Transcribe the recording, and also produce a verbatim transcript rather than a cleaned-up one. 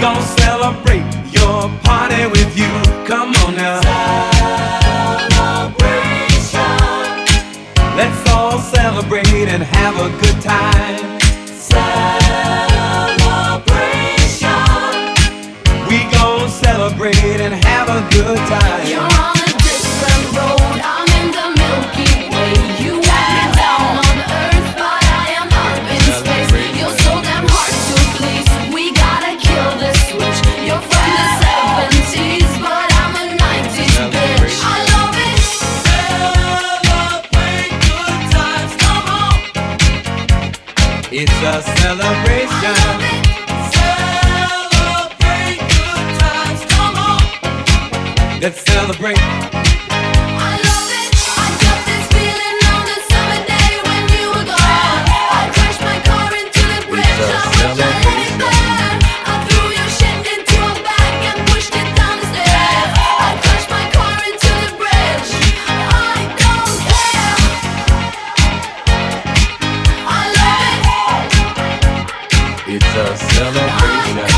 gon' celebrate your party with you. Come on now. Celebration. Let's all celebrate and have a good time. Celebration. We gon' celebrate and have a good time. You're on a different road, I'm in the Milky Way. You want me down on earth, but I am up in space. You're so damn hard to please, we gotta kill this switch. You're from the seventies, but I'm a nineties bitch. I love it. Celebrate good times, come on. It's a celebration. I love it. Celebrate good times, come on. Let's celebrate. I love it. I got this feeling on the summer day when you were gone. I crashed my car into the bridge. I wish I let it burn. I threw your shit into a bag and pushed it down the stairs. I crashed my car into the bridge. I don't care. I love it. It's a celebration.